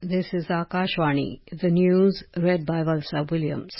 This is Akashvani, the news read by Valsa Williams.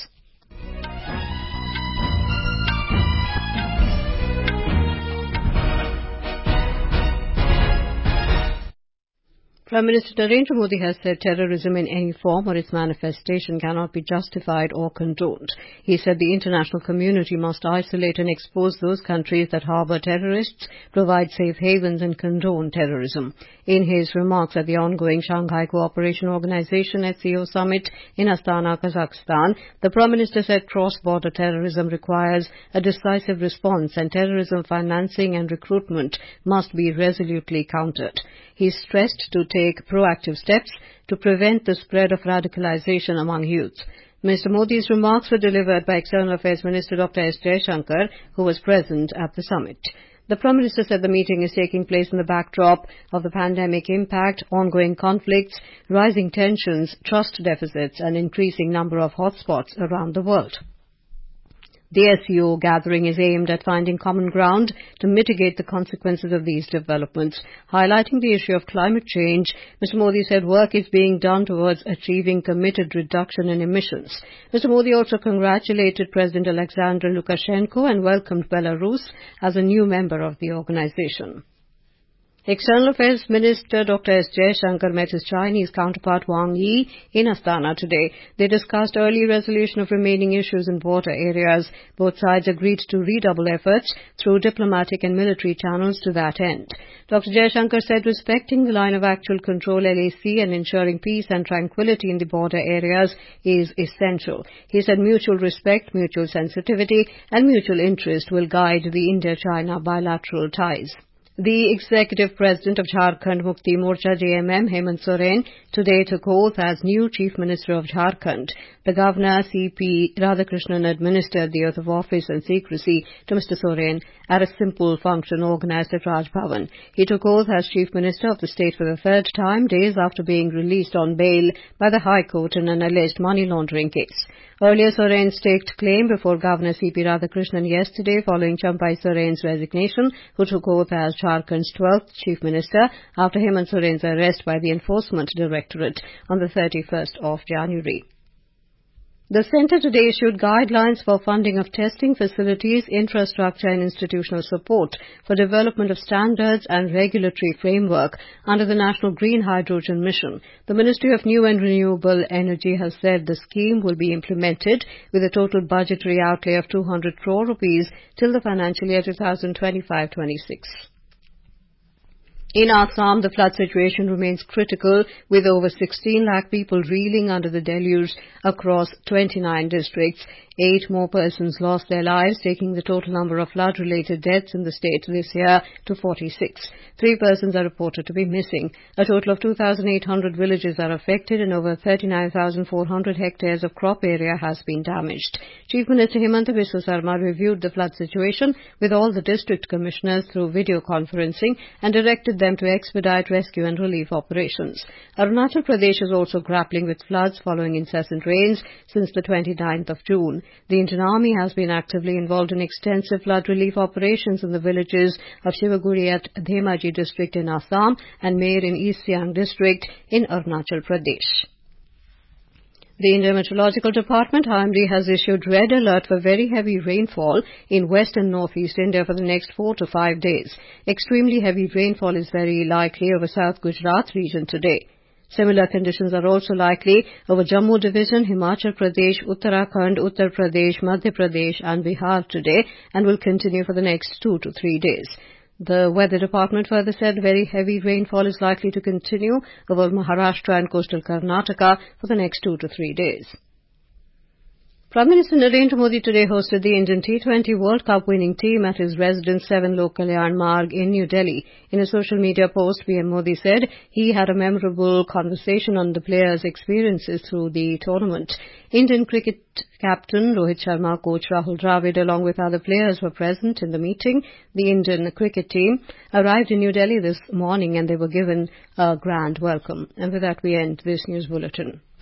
Prime Minister Narendra Modi has said terrorism in any form or its manifestation cannot be justified or condoned. He said the international community must isolate and expose those countries that harbour terrorists, provide safe havens and condone terrorism. In his remarks at the ongoing Shanghai Cooperation Organization SCO summit in Astana, Kazakhstan, the Prime Minister said cross-border terrorism requires a decisive response and terrorism financing and recruitment must be resolutely countered. He stressed to take proactive steps to prevent the spread of radicalization among youth. Mr. Modi's remarks were delivered by External Affairs Minister Dr. S. Jaishankar, who was present at the summit. The Prime Minister said the meeting is taking place in the backdrop of the pandemic impact, ongoing conflicts, rising tensions, trust deficits and increasing number of hotspots around the world. The SCO gathering is aimed at finding common ground to mitigate the consequences of these developments. Highlighting the issue of climate change, Mr. Modi said work is being done towards achieving committed reduction in emissions. Mr. Modi also congratulated President Alexander Lukashenko and welcomed Belarus as a new member of the organization. External Affairs Minister Dr. S. Jaishankar met his Chinese counterpart Wang Yi in Astana today. They discussed early resolution of remaining issues in border areas. Both sides agreed to redouble efforts through diplomatic and military channels to that end. Dr. Jaishankar said respecting the line of actual control LAC and ensuring peace and tranquility in the border areas is essential. He said mutual respect, mutual sensitivity and mutual interest will guide the India-China bilateral ties. The Executive President of Jharkhand Mukti Morcha JMM, Hemant Soren, today took oath as new Chief Minister of Jharkhand. The Governor, C.P. Radhakrishnan, administered the oath of office and secrecy to Mr. Soren at a simple function organised at Raj Bhavan. He took oath as Chief Minister of the state for the third time, days after being released on bail by the High Court in an alleged money laundering case. Earlier, Soren staked claim before Governor C.P. Radhakrishnan yesterday following Champai Soren's resignation, who took oath as Jharkhand's 12th Chief Minister after Hemant Soren's arrest by the Enforcement Directorate on the 31st of January. The Centre today issued guidelines for funding of testing facilities, infrastructure and institutional support for development of standards and regulatory framework under the National Green Hydrogen Mission. The Ministry of New and Renewable Energy has said the scheme will be implemented with a total budgetary outlay of 200 crore rupees till the financial year 2025-26. In Assam, the flood situation remains critical, with over 16 lakh people reeling under the deluge across 29 districts. 8 more persons lost their lives, taking the total number of flood-related deaths in the state this year to 46. 3 persons are reported to be missing. A total of 2,800 villages are affected and over 39,400 hectares of crop area has been damaged. Chief Minister Himanta Biswa Sarma reviewed the flood situation with all the district commissioners through video conferencing and directed them to expedite rescue and relief operations. Arunachal Pradesh is also grappling with floods following incessant rains since the 29th of June. The Indian Army has been actively involved in extensive flood relief operations in the villages of Shivaguri at Dhemaji district in Assam and Mehr in East Siang district in Arunachal Pradesh. The Indian Meteorological Department, IMD, has issued red alert for very heavy rainfall in west and northeast India for the next 4 to 5 days. Extremely heavy rainfall is very likely over South Gujarat region today. Similar conditions are also likely over Jammu Division, Himachal Pradesh, Uttarakhand, Uttar Pradesh, Madhya Pradesh and Bihar today and will continue for the next 2 to 3 days. The Weather Department further said very heavy rainfall is likely to continue over Maharashtra and coastal Karnataka for the next 2 to 3 days. Prime Minister Narendra Modi today hosted the Indian T20 World Cup winning team at his residence 7 Lok Kalyan Marg in New Delhi. In a social media post, PM Modi said he had a memorable conversation on the players' experiences through the tournament. Indian cricket captain Rohit Sharma, coach Rahul Dravid along with other players were present in the meeting. The Indian cricket team arrived in New Delhi this morning and they were given a grand welcome. And with that we end this news bulletin.